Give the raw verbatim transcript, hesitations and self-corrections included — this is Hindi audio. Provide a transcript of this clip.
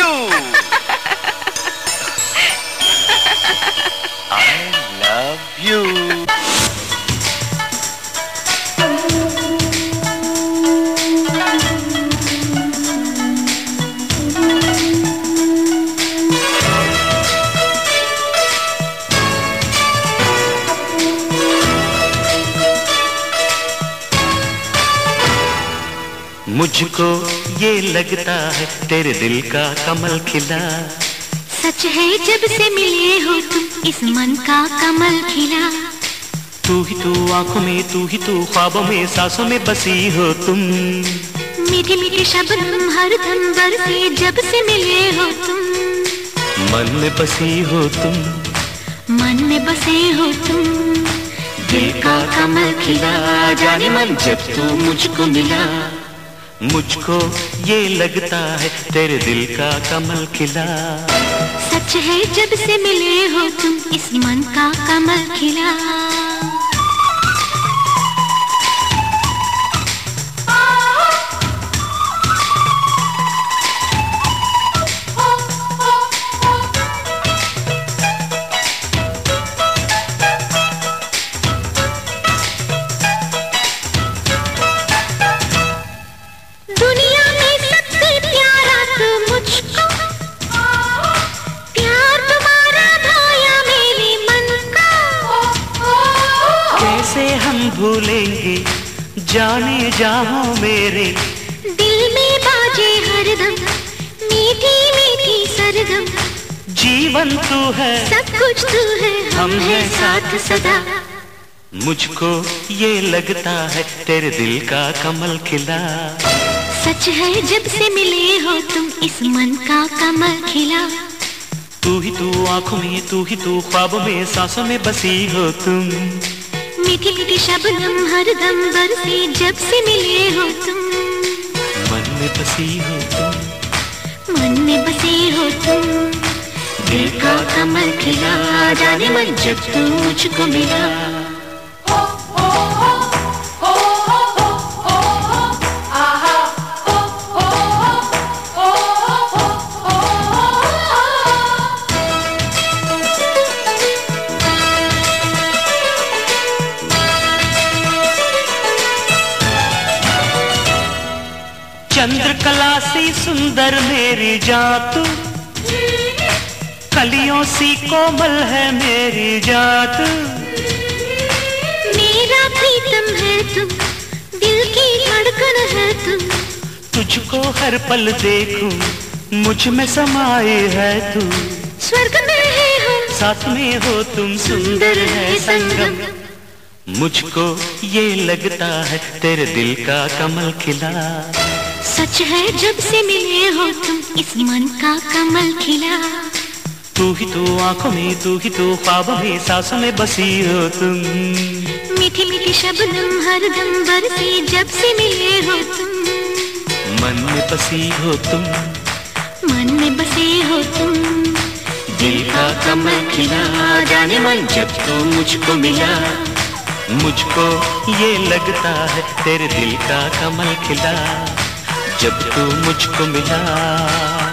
you. I love you. मुझको ये लगता है तेरे दिल का कमल खिला। सच है जब से मिले हो तुम इस मन का कमल खिला। तू ही तू आंखों में, तू ही तू ख्वाबों में, सांसों में बसी हो तुम। मीठे मीठे शब्द हरदम बरसे जब से मिले हो तुम। मन में बसी हो तुम, मन में बसे हो तुम। दिल का कमल खिला जाने मन जब तू मुझको मिला। मुझको ये लगता है तेरे दिल का कमल खिला। सच है जब से मिले हो तुम इस मन का कमल खिला। भूलेंगे जाने जहां मेरे दिल में बाजे हरदम मीठी मीठी सरगम। जीवन तू है, सब कुछ तू है, हम है साथ सदा। मुझको ये लगता है तेरे दिल का कमल खिला। सच है जब से मिले हो तुम इस मन का कमल खिला। तू ही तू आंखों में, तू ही तू ख्वाबों में, सांसों में बसी हो तुम। मीठी मीठी शब्दम हरदम बरसे जब से मिले हो तुम। मन में बसी हो तुम, मन में बसे हो तुम। दिल का कमल खिला जाने मन जब तू मुझको मिला। चंद्रकला सी सुंदर मेरी जात, कलियों सी कोमल है मेरी जात। मेरा प्रीतम है तुम, दिल की धड़कन है तुम। तुझको हर पल देखूं मुझ में समाए है तू। स्वर्ग में है हम, साथ में हो तुम, सुंदर है संगम। मुझको ये लगता है तेरे दिल का कमल खिला। सच है जब से मिले हो तुम इस मन का कमल खिला। तू ही तू आंखों में, तू ही तू ख्वाबों में, सांसों में बसी हो तुम। मीठी मीठी शब्दम हरदम बरसे जब से मिले हो तुम। मन में बसी हो तुम, मन में बसे हो तुम। दिल का कमल खिला जाने मन जब तू मुझको मिला। मुझको ये लगता है तेरे दिल का कमल खिला जब तू मुझको मिला।